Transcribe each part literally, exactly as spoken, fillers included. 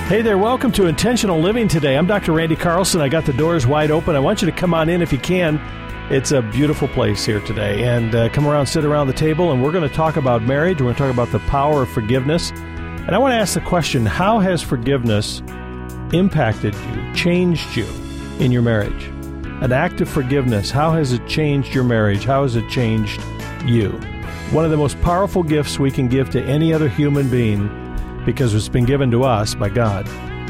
Hey there, welcome to Intentional Living today. I'm Doctor Randy Carlson. I got the doors wide open. I want you to come on in if you can. It's a beautiful place here today. And uh, come around, sit around the table, and we're going to talk about marriage. We're going to talk about the power of forgiveness. And I want to ask the question, how has forgiveness impacted you, changed you in your marriage? An act of forgiveness, how has it changed your marriage? How has it changed you? One of the most powerful gifts we can give to any other human being, because it's been given to us by God,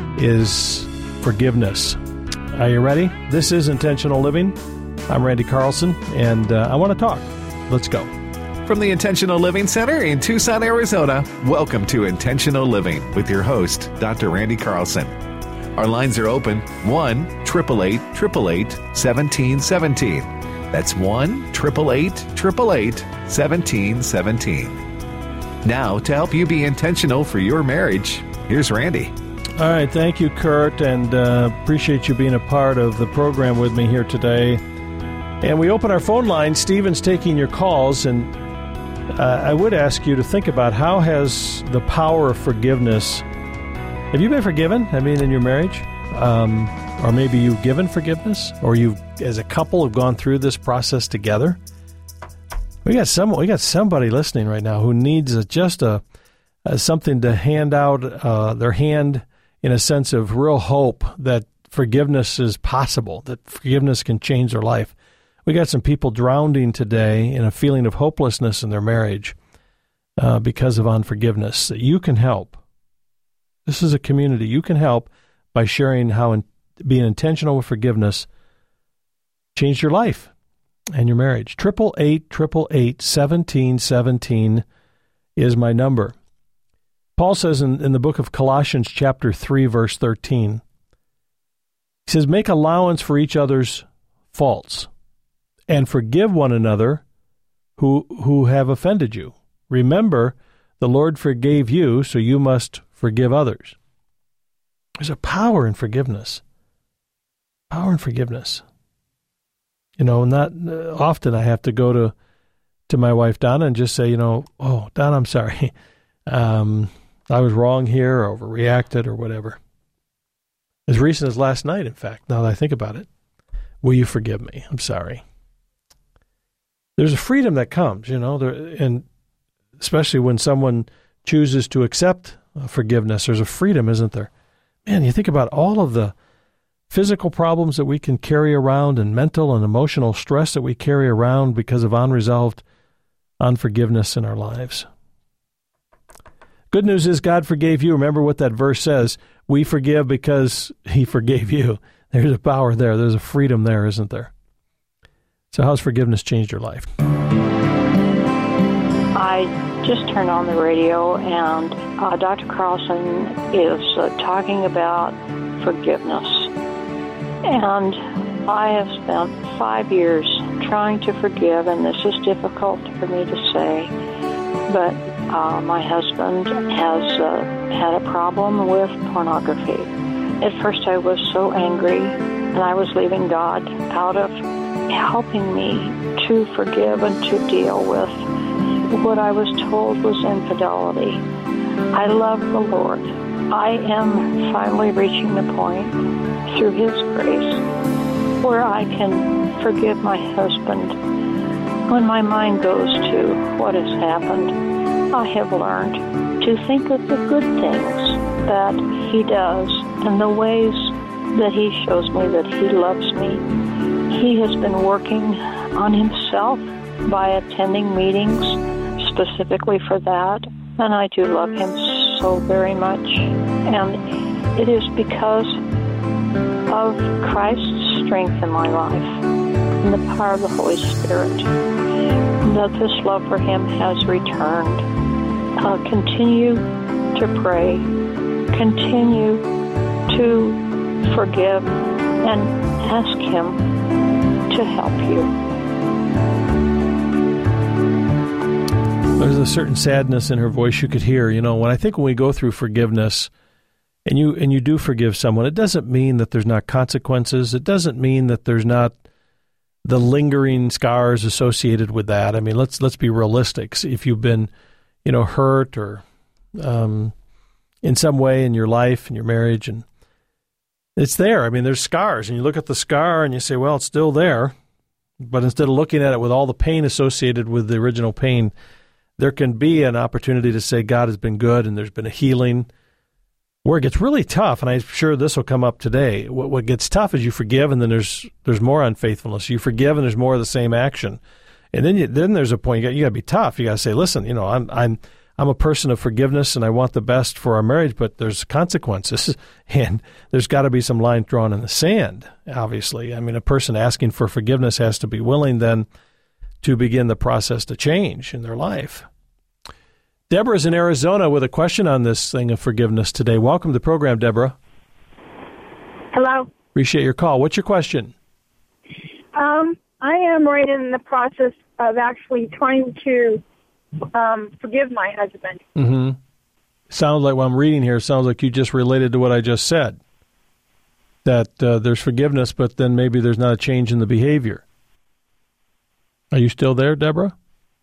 is forgiveness. Are you ready? This is Intentional Living. I'm Randy Carlson, and uh, I want to talk. Let's go. From the Intentional Living Center in Tucson, Arizona, welcome to Intentional Living with your host, Doctor Randy Carlson. Our lines are open, one eight eight eight, eight eight eight, one seven one seven. That's one eight eight eight, eight eight eight, one seven one seven. Now, to help you be intentional for your marriage, here's Randy. All right, thank you, Kurt, and uh, appreciate you being a part of the program with me here today. And we open our phone line. Stephen's taking your calls, and uh, I would ask you to think about how has the power of forgiveness. Have you been forgiven? I mean, in your marriage, um, or maybe you've given forgiveness, or you, as a couple, have gone through this process together. We got some. We got somebody listening right now who needs a, just a, a something to hand out uh, their hand in a sense of real hope that forgiveness is possible, that forgiveness can change their life. We got some people drowning today in a feeling of hopelessness in their marriage uh, because of unforgiveness. That you can help. This is a community. You can help by sharing how in, being intentional with forgiveness changed your life and your marriage. Triple eight, triple eight, seventeen, seventeen is my number. Paul says in, in the book of Colossians chapter three, verse thirteen, he says, make allowance for each other's faults and forgive one another who who have offended you. Remember, the Lord forgave you, so you must forgive others. There's a power in forgiveness. Power in forgiveness. You know, not uh, often I have to go to, to my wife, Donna, and just say, you know, oh, Donna, I'm sorry. Um, I was wrong here, or overreacted, or whatever. As recent as last night, in fact, now that I think about it, will you forgive me? I'm sorry. There's a freedom that comes, you know, there, and especially when someone chooses to accept uh, forgiveness, there's a freedom, isn't there? Man, you think about all of the physical problems that we can carry around and mental and emotional stress that we carry around because of unresolved unforgiveness in our lives. Good news is God forgave you. Remember what that verse says. We forgive because he forgave you. There's a power there. There's a freedom there, isn't there? So how's forgiveness changed your life? I just turned on the radio, and uh, Doctor Carlson is uh, talking about forgiveness. And I have spent five years trying to forgive, and this is difficult for me to say, but uh, my husband has uh, had a problem with pornography. At first I was so angry, and I was leaving God out of helping me to forgive and to deal with what I was told was infidelity. I love the Lord. I am finally reaching the point through his grace where I can forgive my husband. When my mind goes to what has happened, I have learned to think of the good things that he does and the ways that he shows me that he loves me. He has been working on himself by attending meetings specifically for that, and I do love him so very much. And it is because of Christ's strength in my life and the power of the Holy Spirit that this love for him has returned. Uh, continue to pray. Continue to forgive and ask him to help you. There's a certain sadness in her voice you could hear. You know, when I think when we go through forgiveness, and you and you do forgive someone, it doesn't mean that there's not consequences. It doesn't mean that there's not the lingering scars associated with that. I mean, let's let's be realistic. If you've been, you know, hurt or um, in some way in your life and your marriage, and it's there. I mean, there's scars, and you look at the scar and you say, well, it's still there. But instead of looking at it with all the pain associated with the original pain, there can be an opportunity to say God has been good and there's been a healing. Where it gets really tough, and I'm sure this will come up today, what, what gets tough is you forgive and then there's there's more unfaithfulness. You forgive and there's more of the same action. And then you, then there's a point you got you got to be tough. You got to say, listen, you know, I'm I'm I'm a person of forgiveness and I want the best for our marriage, but there's consequences, and there's got to be some line drawn in the sand. Obviously, I mean, a person asking for forgiveness has to be willing then to begin the process to change in their life. Deborah's in Arizona with a question on this thing of forgiveness today. Welcome to the program, Deborah. Hello. Appreciate your call. What's your question? Um, I am right in the process of actually trying to um, forgive my husband. Mm-hmm. Sounds like what I'm reading here sounds like you just related to what I just said, that uh, there's forgiveness, but then maybe there's not a change in the behavior. Are you still there, Deborah?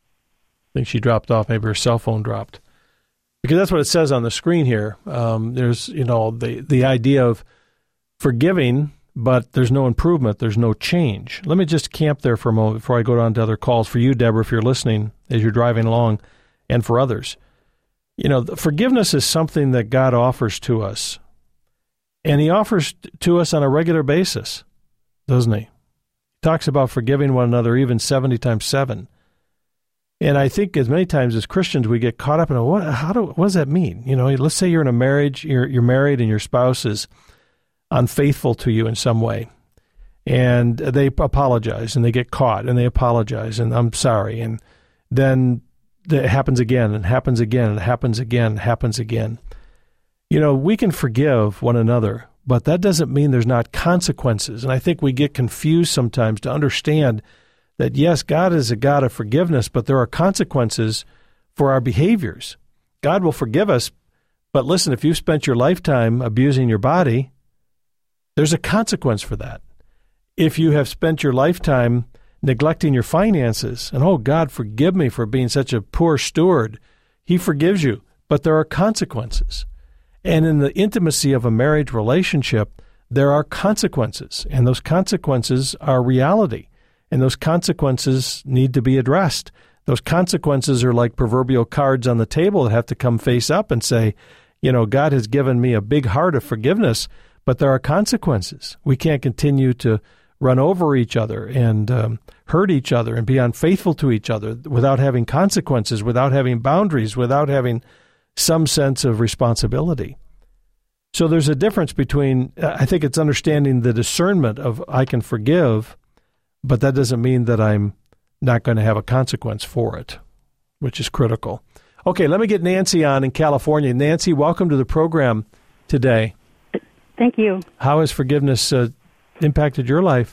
I think she dropped off. Maybe her cell phone dropped. Because that's what it says on the screen here. Um, there's, you know, the, the idea of forgiving, but there's no improvement. There's no change. Let me just camp there for a moment before I go on to other calls. For you, Deborah, if you're listening as you're driving along, and for others. You know, forgiveness is something that God offers to us. And he offers to us on a regular basis, doesn't he? He talks about forgiving one another even seventy times seven. And I think as many times as Christians, we get caught up in, what, how do, what does that mean? You know, let's say you're in a marriage, you're, you're married and your spouse is unfaithful to you in some way. And they apologize and they get caught and they apologize and I'm sorry. And then it happens again and happens again and happens again and happens again. You know, we can forgive one another, but that doesn't mean there's not consequences. And I think we get confused sometimes to understand that, yes, God is a God of forgiveness, but there are consequences for our behaviors. God will forgive us, but listen, if you've spent your lifetime abusing your body, there's a consequence for that. If you have spent your lifetime neglecting your finances, and oh, God, forgive me for being such a poor steward, he forgives you, but there are consequences. And in the intimacy of a marriage relationship, there are consequences, and those consequences are reality. And those consequences need to be addressed. Those consequences are like proverbial cards on the table that have to come face up and say, you know, God has given me a big heart of forgiveness, but there are consequences. We can't continue to run over each other and um, hurt each other and be unfaithful to each other without having consequences, without having boundaries, without having some sense of responsibility. So there's a difference between, I think it's understanding the discernment of I can forgive, but that doesn't mean that I'm not going to have a consequence for it, which is critical. Okay, let me get Nancy on in California. Nancy, welcome to the program today. Thank you. How has forgiveness uh, impacted your life?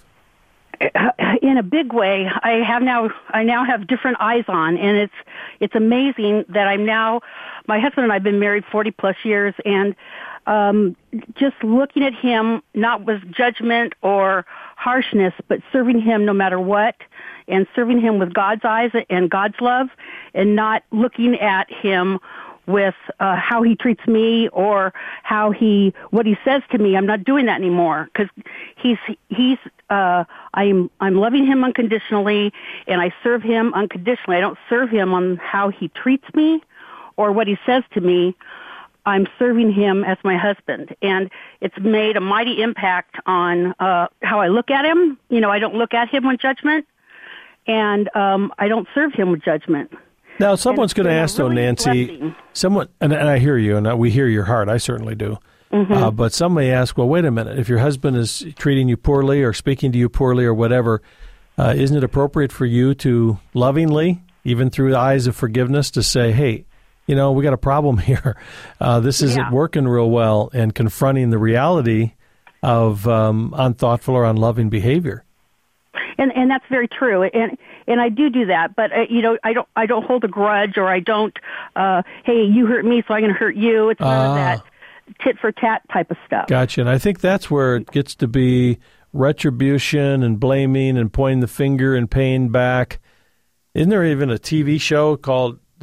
In a big way. I have now. I now have different eyes on, and it's it's amazing that I'm now. My husband and I have been married forty plus years, and um, just looking at him not with judgment or harshness, but serving him no matter what, and serving him with God's eyes and God's love, and not looking at him with uh, how he treats me or how he what he says to me. I'm not doing that anymore because he's he's uh, I'm I'm loving him unconditionally, and I serve him unconditionally. I don't serve him on how he treats me or what he says to me. I'm serving him as my husband, and it's made a mighty impact on uh, how I look at him. You know, I don't look at him with judgment, and um, I don't serve him with judgment. Now, someone's going to ask, though, Nancy, blessing. someone, and, and I hear you, and we hear your heart. I certainly do. Mm-hmm. Uh, but some may ask, well, wait a minute. If your husband is treating you poorly or speaking to you poorly or whatever, uh, isn't it appropriate for you to lovingly, even through the eyes of forgiveness, to say, hey, you know, we got a problem here. Uh, this isn't yeah. working real well, and confronting the reality of um, unthoughtful or unloving behavior. And and that's very true. And and I do do that, but uh, you know, I don't I don't hold a grudge, or I don't. Uh, hey, you hurt me, so I'm going to hurt you. It's none uh, of that tit for tat type of stuff. Gotcha. And I think that's where it gets to be retribution and blaming and pointing the finger and paying back. Isn't there even a T V show called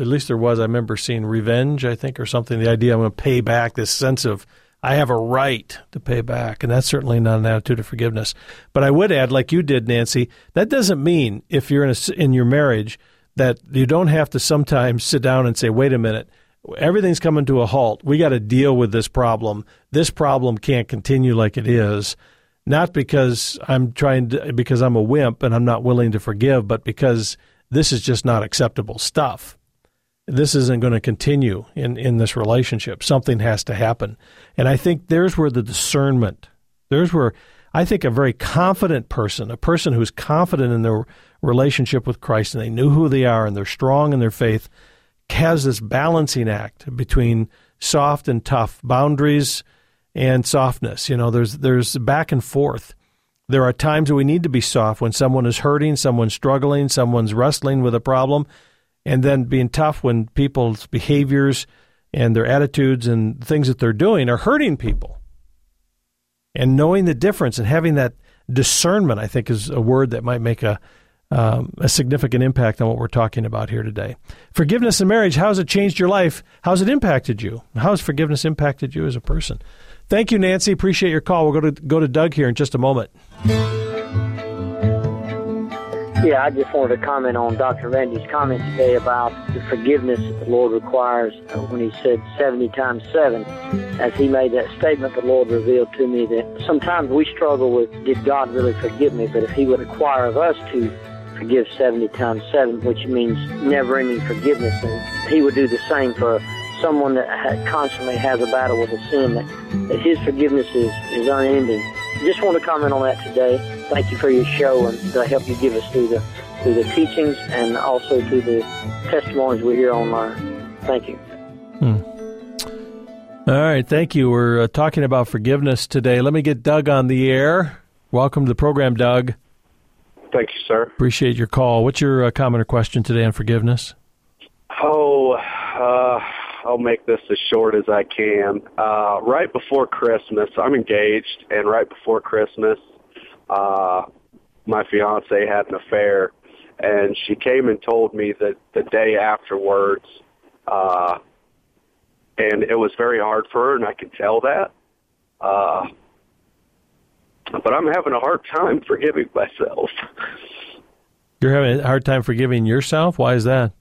At least there was. I remember seeing revenge, I think, or something. The idea I'm going to pay back, this sense of I have a right to pay back. And that's certainly not an attitude of forgiveness. But I would add, like you did, Nancy, that doesn't mean if you're in a, in your marriage that you don't have to sometimes sit down and say, wait a minute, everything's coming to a halt. We got to deal with this problem. This problem can't continue like it is. Not because I'm trying to, because I'm a wimp and I'm not willing to forgive, but because this is just not acceptable stuff. This isn't going to continue in, in this relationship. Something has to happen. And I think there's where the discernment, there's where I think a very confident person, a person who's confident in their relationship with Christ and they knew who they are and they're strong in their faith, has this balancing act between soft and tough, boundaries and softness. You know, there's there's back and forth. There are times that we need to be soft when someone is hurting, someone's struggling, someone's wrestling with a problem, and then being tough when people's behaviors and their attitudes and things that they're doing are hurting people. And knowing the difference and having that discernment, I think, is a word that might make a um, a significant impact on what we're talking about here today. Forgiveness in marriage, how has it changed your life? How has it impacted you? How has forgiveness impacted you as a person? Thank you, Nancy. Appreciate your call. We'll go to go to Doug here in just a moment. Yeah, I just wanted to comment on Doctor Randy's comment today about the forgiveness that the Lord requires uh, when he said seventy times seven. As he made that statement, the Lord revealed to me that sometimes we struggle with, did God really forgive me? But if he would require of us to forgive seventy times seven, which means never-ending forgiveness, and he would do the same for someone that ha- constantly has a battle with a sin, that, that his forgiveness is, is unending. Just want to comment on that today. Thank you for your show and the help you give us through the through the teachings and also through the testimonies we hear online. Thank you. Hmm. All right, thank you. We're uh, talking about forgiveness today. Let me get Doug on the air. Welcome to the program, Doug. Thank you, sir. Appreciate your call. What's your uh, comment or question today on forgiveness? Oh, uh, I'll make this as short as I can. Uh, right before Christmas, I'm engaged, and right before Christmas, uh, my fiance had an affair, and she came and told me that the day afterwards, uh, and it was very hard for her, and I could tell that. Uh, but I'm having a hard time forgiving myself. You're having a hard time forgiving yourself? Why is that?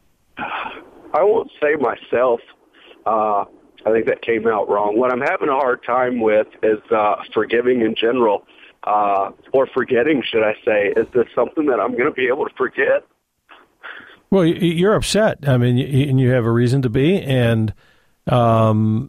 I won't say myself. Uh, I think that came out wrong. What I'm having a hard time with is uh, forgiving in general, uh, or forgetting, should I say. Is this something that I'm going to be able to forget? Well, you're upset. I mean, and you have a reason to be, and um,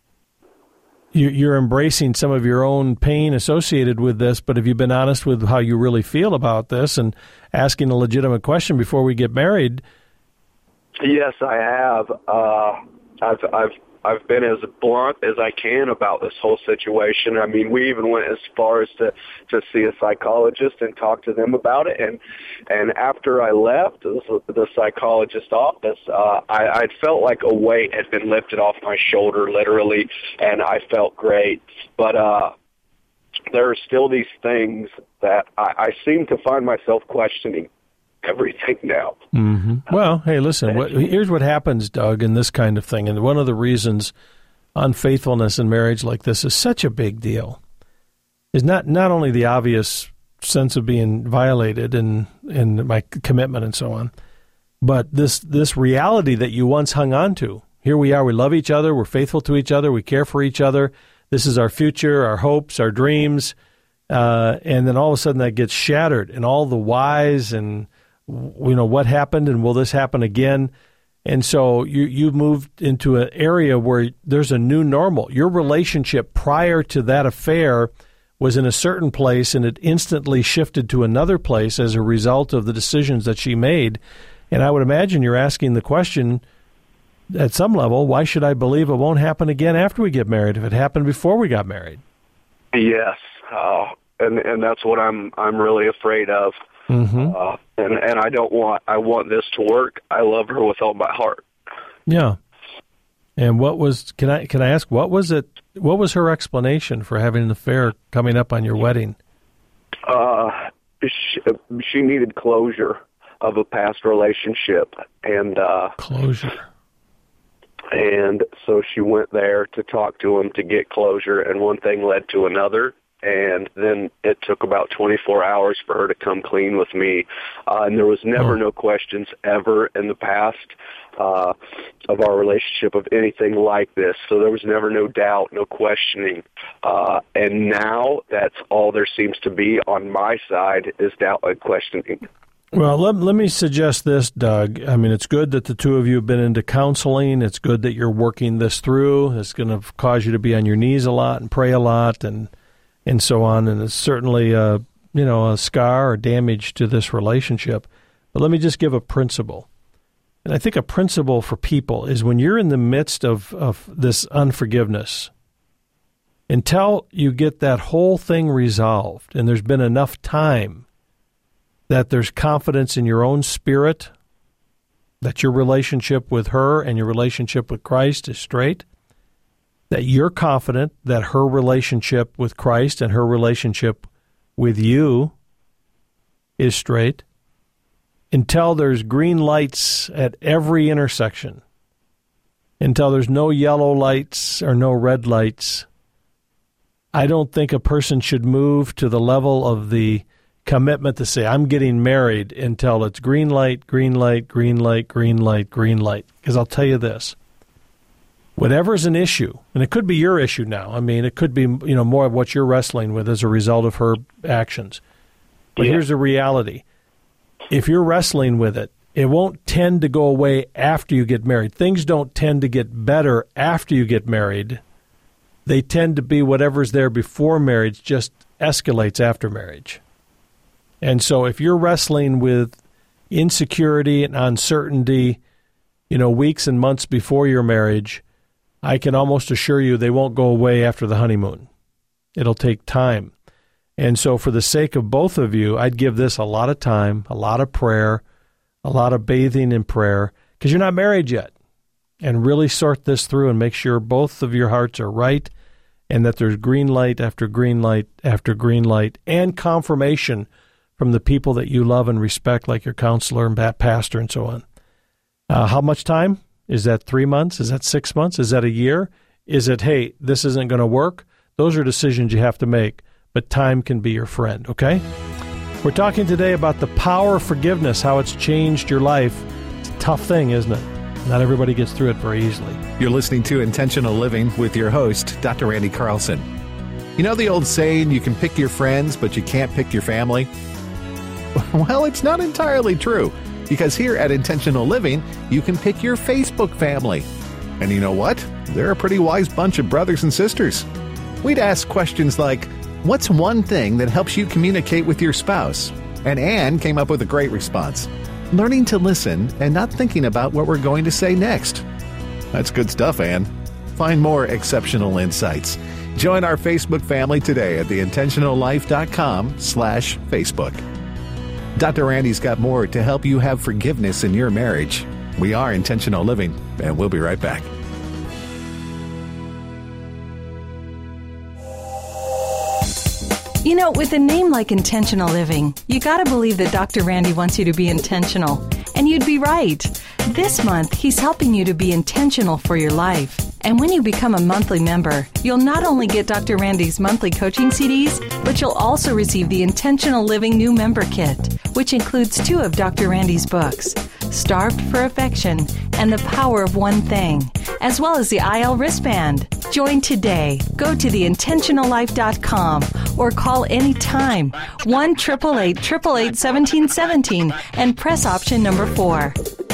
you're embracing some of your own pain associated with this, but have you been honest with how you really feel about this and asking a legitimate question before we get married? Yes, I have. Uh, I've, I've, I've been as blunt as I can about this whole situation. I mean, we even went as far as to, to see a psychologist and talk to them about it. And, and after I left the, the psychologist's office, uh, I, I felt like a weight had been lifted off my shoulder, literally, and I felt great. But, uh, there are still these things that I, I seem to find myself questioning everything now. Mm-hmm. Well, hey, listen, what, here's what happens, Doug, in this kind of thing. And one of the reasons unfaithfulness in marriage like this is such a big deal is not, not only the obvious sense of being violated and, and my commitment and so on, but this, this reality that you once hung on to. Here we are, we love each other, we're faithful to each other, we care for each other. This is our future, our hopes, our dreams. Uh, and then all of a sudden that gets shattered, and all the whys and you know, what happened and will this happen again? And so you, you've moved into an area where there's a new normal. Your relationship prior to that affair was in a certain place, and it instantly shifted to another place as a result of the decisions that she made. And I would imagine you're asking the question at some level, why should I believe it won't happen again after we get married if it happened before we got married? Yes. Uh, and, and that's what I'm, I'm really afraid of. Mm-hmm. Uh, and, and I don't want, I want this to work. I love her with all my heart. Yeah. And what was, can I, can I ask, what was it, what was her explanation for having an affair coming up on your wedding? Uh, she, she needed closure. of a past relationship. And uh, closure. And so she went there to talk to him to get closure, and one thing led to another. And then it took about twenty-four hours for her to come clean with me. Uh, and there was never oh. no questions ever in the past uh, of our relationship of anything like this. So there was never no doubt, no questioning. Uh, and now that's all there seems to be on my side is doubt and questioning. Well, let, let me suggest this, Doug. I mean, it's good that the two of you have been into counseling. It's good that you're working this through. It's going to cause you to be on your knees a lot and pray a lot and and so on, and it's certainly a, you know, a scar or damage to this relationship. But let me just give a principle. And I think a principle for people is when you're in the midst of, of this unforgiveness, until you get that whole thing resolved and there's been enough time that there's confidence in your own spirit, that your relationship with her and your relationship with Christ is straight, that you're confident that her relationship with Christ and her relationship with you is straight, until there's green lights at every intersection, until there's no yellow lights or no red lights, I don't think a person should move to the level of the commitment to say, I'm getting married until it's green light, green light, green light, green light, green light. Because I'll tell you this. Whatever's an issue, and it could be your issue now. I mean, it could be, you know, more of what you're wrestling with as a result of her actions. But yeah. Here's the reality. If you're wrestling with it, it won't tend to go away after you get married. Things don't tend to get better after you get married. They tend to be whatever's there before marriage just escalates after marriage. And so if you're wrestling with insecurity and uncertainty, you know, weeks and months before your marriage, I can almost assure you they won't go away after the honeymoon. It'll take time. And so for the sake of both of you, I'd give this a lot of time, a lot of prayer, a lot of bathing in prayer, because you're not married yet. And really sort this through and make sure both of your hearts are right and that there's green light after green light after green light and confirmation from the people that you love and respect, like your counselor and pastor and so on. Uh, how much time? Is that three months? Is that six months? Is that a year? Is it, hey, this isn't going to work? Those are decisions you have to make, but time can be your friend, okay? We're talking today about the power of forgiveness, how it's changed your life. It's a tough thing, isn't it? Not everybody gets through it very easily. You're listening to Intentional Living with your host, Doctor Randy Carlson. You know the old saying, you can pick your friends, but you can't pick your family? Well, it's not entirely true. Because here at Intentional Living, you can pick your Facebook family. And you know what? They're a pretty wise bunch of brothers and sisters. We'd ask questions like, what's one thing that helps you communicate with your spouse? And Anne came up with a great response. Learning to listen and not thinking about what we're going to say next. That's good stuff, Anne. Find more exceptional insights. Join our Facebook family today at the intentional life dot com slash Facebook. Doctor Randy's got more to help you have forgiveness in your marriage. We are Intentional Living, and we'll be right back. You know, with a name like Intentional Living, you gotta believe that Doctor Randy wants you to be intentional. And you'd be right. This month, he's helping you to be intentional for your life. And when you become a monthly member, you'll not only get Doctor Randy's monthly coaching C Ds, but you'll also receive the Intentional Living New Member Kit, which includes two of Doctor Randy's books, Starved for Affection and The Power of One Thing, as well as the I L wristband. Join today. Go to the intentional life dot com or call anytime one eight eight eight, eight eight eight, one seven one seven and press option number four.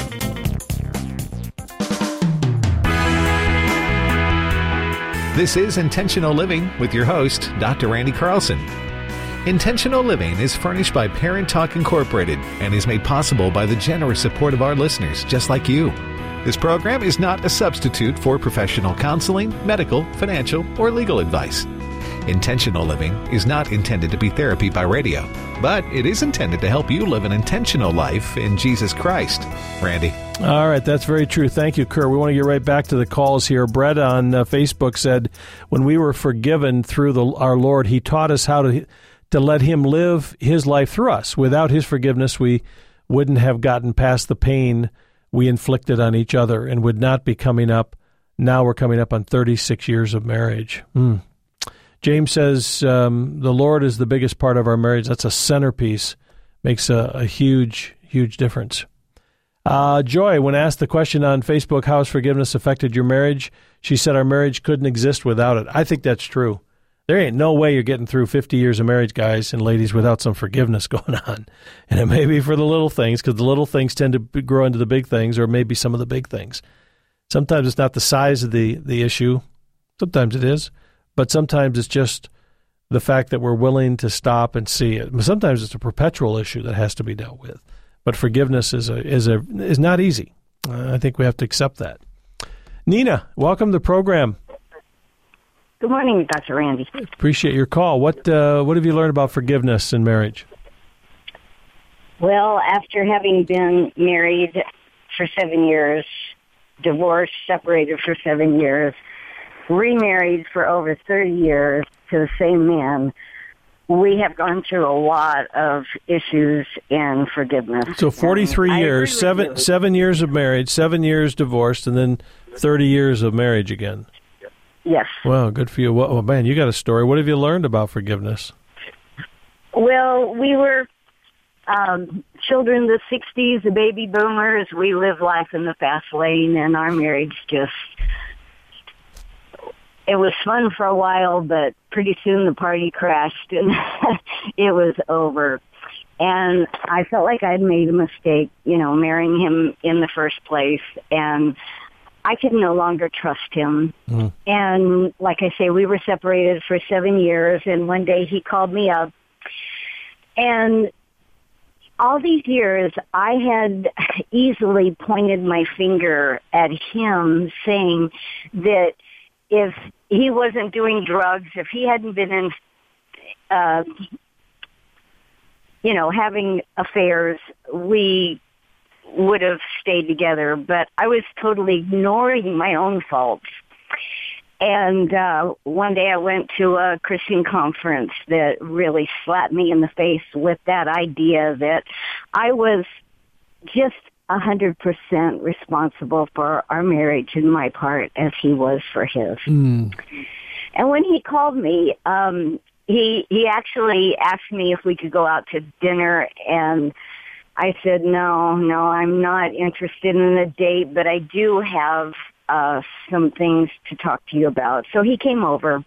This is Intentional Living with your host, Doctor Randy Carlson. Intentional Living is furnished by Parent Talk Incorporated and is made possible by the generous support of our listeners, just like you. This program is not a substitute for professional counseling, medical, financial, or legal advice. Intentional Living is not intended to be therapy by radio, but it is intended to help you live an intentional life in Jesus Christ. Randy. All right, that's very true. Thank you, Kurt. We want to get right back to the calls here. Brett on uh, Facebook said, when we were forgiven through the, our Lord, he taught us how to to let him live his life through us. Without his forgiveness, we wouldn't have gotten past the pain we inflicted on each other and would not be coming up. Now we're coming up on thirty-six years of marriage. Mm. James says, um, the Lord is the biggest part of our marriage. That's a centerpiece. Makes a, a huge, huge difference. Uh, Joy, when asked the question on Facebook, how has forgiveness affected your marriage? She said our marriage couldn't exist without it. I think that's true. There ain't no way you're getting through fifty years of marriage, guys and ladies, without some forgiveness going on. And it may be for the little things, because the little things tend to grow into the big things, or maybe some of the big things. Sometimes it's not the size of the, the issue. Sometimes it is. But sometimes it's just the fact that we're willing to stop and see it. Sometimes it's a perpetual issue that has to be dealt with. But forgiveness is a is a is not easy. Uh, I think we have to accept that. Nina, welcome to the program. Good morning, Doctor Randy. Appreciate your call. What uh, what have you learned about forgiveness in marriage? Well, after having been married for seven years, divorced, separated for seven years, remarried for over thirty years to the same man, we have gone through a lot of issues in forgiveness. So forty-three years, seven seven years of marriage, seven years divorced, and then thirty years of marriage again. Yes. Wow, good for you. Well, oh, man, you got a story. What have you learned about forgiveness? Well, we were um, children of the sixties, the baby boomers. We lived life in the fast lane, and our marriage just... It was fun for a while, but pretty soon the party crashed and it was over. And I felt like I'd made a mistake, you know, marrying him in the first place. And I could no longer trust him. Mm. And like I say, we were separated for seven years. And one day he called me up. And all these years, I had easily pointed my finger at him, saying that if he wasn't doing drugs, if he hadn't been in, uh, you know, having affairs, we would have stayed together. But I was totally ignoring my own faults. And uh, one day I went to a Christian conference that really slapped me in the face with that idea that I was just a hundred percent responsible for our marriage and my part as he was for his. Mm. And when he called me, um, he he actually asked me if we could go out to dinner, and I said, no, no, I'm not interested in a date, but I do have uh, some things to talk to you about. So he came over,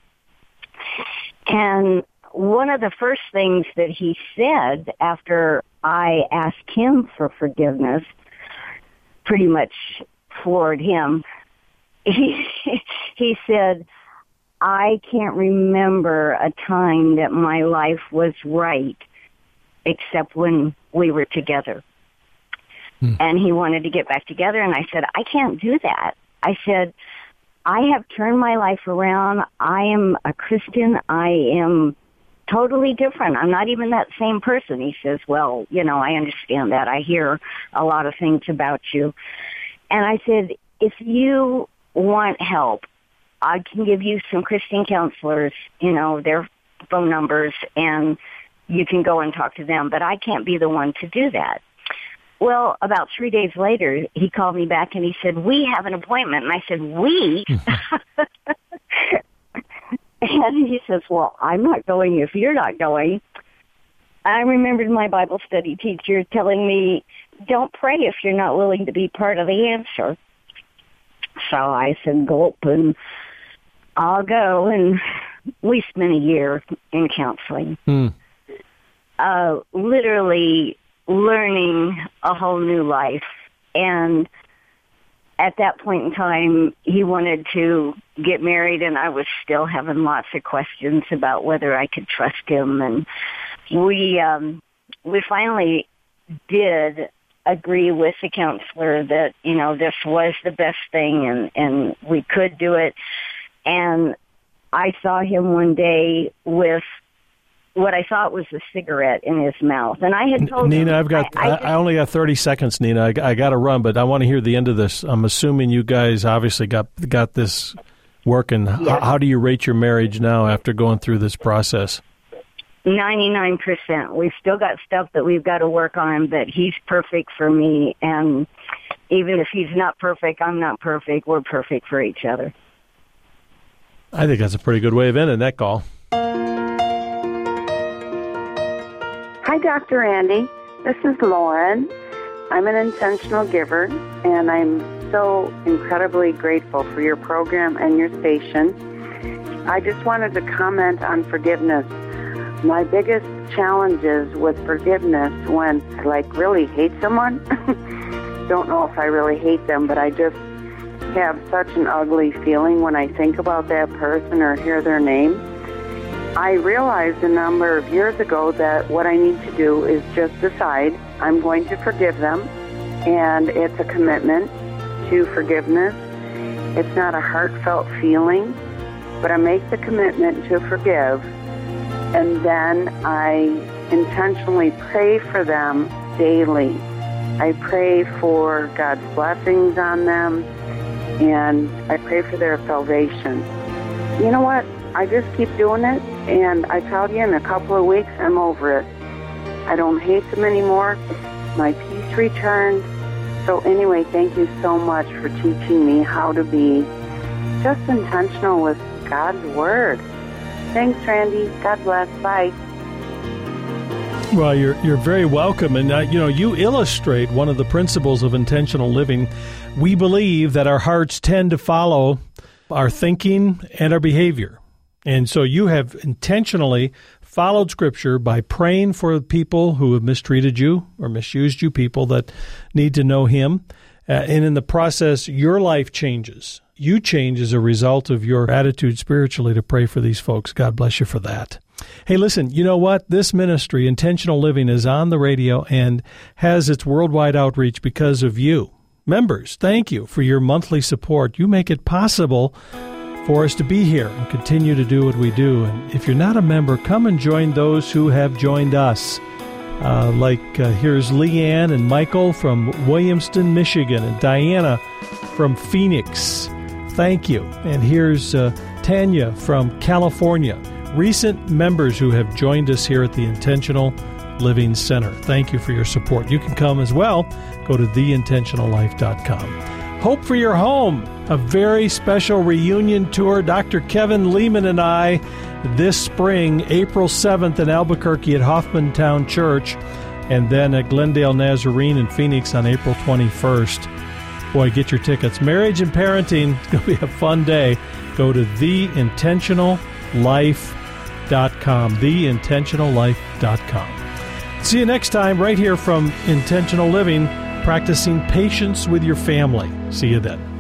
and one of the first things that he said after I asked him for forgiveness pretty much floored him. He, he said, I can't remember a time that my life was right except when we were together. Hmm. And he wanted to get back together, and I said, I can't do that. I said, I have turned my life around. I am a Christian. I am totally different. I'm not even that same person. He says, well, you know, I understand that. I hear a lot of things about you. And I said, if you want help, I can give you some Christian counselors, you know, their phone numbers, and you can go and talk to them, but I can't be the one to do that. Well, about three days later, he called me back and he said, we have an appointment. And I said, we? And he says, well, I'm not going if you're not going. I remembered my Bible study teacher telling me, don't pray if you're not willing to be part of the answer. So I said, gulp, and I'll go. And we spent a year in counseling, hmm. uh, literally learning a whole new life. And at that point in time, he wanted to get married, and I was still having lots of questions about whether I could trust him. And we um, we finally did agree with the counselor that, you know, this was the best thing, and, and we could do it. And I saw him one day with what I thought was a cigarette in his mouth. And I had told Nina, him... I've got, I, I, I, I only got thirty seconds, Nina. I, I got to run, but I want to hear the end of this. I'm assuming you guys obviously got got this working. Yes. How, how do you rate your marriage now after going through this process? ninety-nine percent. We've still got stuff that we've got to work on, but he's perfect for me. And even if he's not perfect, I'm not perfect. We're perfect for each other. I think that's a pretty good way of ending that call. Hi, Doctor Randy. This is Lauren. I'm an intentional giver, and I'm so incredibly grateful for your program and your station. I just wanted to comment on forgiveness. My biggest challenges with forgiveness when I, like, really hate someone, don't know if I really hate them, but I just have such an ugly feeling when I think about that person or hear their name. I realized a number of years ago that what I need to do is just decide I'm going to forgive them, and it's a commitment to forgiveness. It's not a heartfelt feeling, but I make the commitment to forgive, and then I intentionally pray for them daily. I pray for God's blessings on them, and I pray for their salvation. You know what? I just keep doing it, and I tell you, in a couple of weeks, I'm over it. I don't hate them anymore. My peace returned. So anyway, thank you so much for teaching me how to be just intentional with God's Word. Thanks, Randy. God bless. Bye. Well, you're you're very welcome, and uh, you know, you illustrate one of the principles of intentional living. We believe that our hearts tend to follow our thinking and our behavior. And so you have intentionally followed Scripture by praying for people who have mistreated you or misused you, people that need to know Him. Uh, and in the process, your life changes. You change as a result of your attitude spiritually to pray for these folks. God bless you for that. Hey, listen, you know what? This ministry, Intentional Living, is on the radio and has its worldwide outreach because of you. Members, thank you for your monthly support. You make it possible for us to be here and continue to do what we do. And if you're not a member, come and join those who have joined us. Uh, like uh, here's Leanne and Michael from Williamston, Michigan, and Diana from Phoenix. Thank you. And here's uh, Tanya from California. Recent members who have joined us here at the Intentional Living Center. Thank you for your support. You can come as well. Go to the intentional life dot com. Hope for Your Home, a very special reunion tour. Doctor Kevin Lehman and I this spring, April seventh in Albuquerque at Hoffmantown Church, and then at Glendale Nazarene in Phoenix on April twenty-first. Boy, get your tickets. Marriage and parenting, it's going to be a fun day. Go to the intentional life dot com, the intentional life dot com. See you next time right here from Intentional Living, practicing patience with your family. See you then.